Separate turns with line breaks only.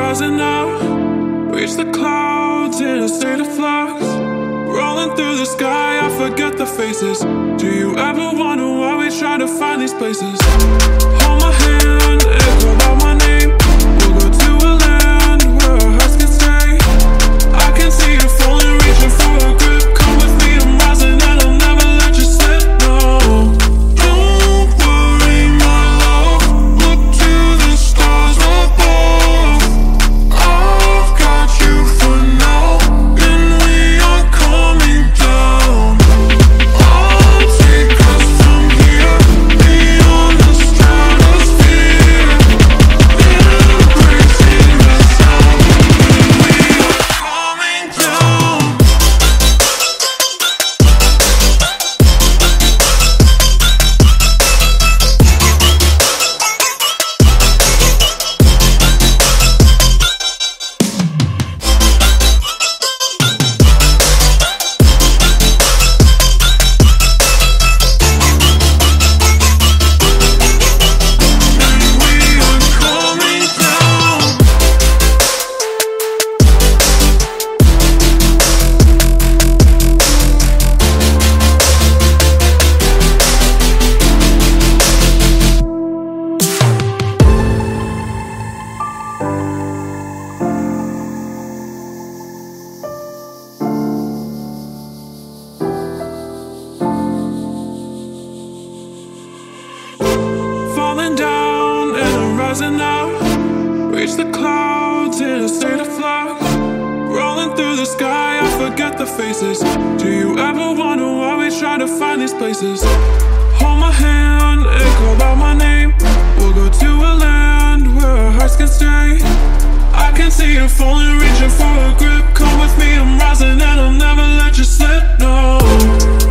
rising now. Reach the clouds in a state of flux. Rolling through the sky, I forget the faces. Do you ever wonder why we try to find these places? Hold my hand and call out my name. We'll go to a land where our hearts can stay. I can see you falling, reaching for a grip. Come with me, I'm rising and I'll never let you slip, no. Don't worry, my love. Look to the stars above. I've got you for now, and we are coming down. I'll take us from here, beyond the stratosphere, embracing the sound. We are coming down. Falling down and I'm rising now. Reach the clouds in a state of flux. Rolling through the sky, I forget the faces. Do you ever wonder why we try to find these places? Hold my hand and call out my name. We'll go to a land where our hearts can stay. I can see you falling, reaching for a grip. Come with me, I'm rising and I'll never let you slip, no.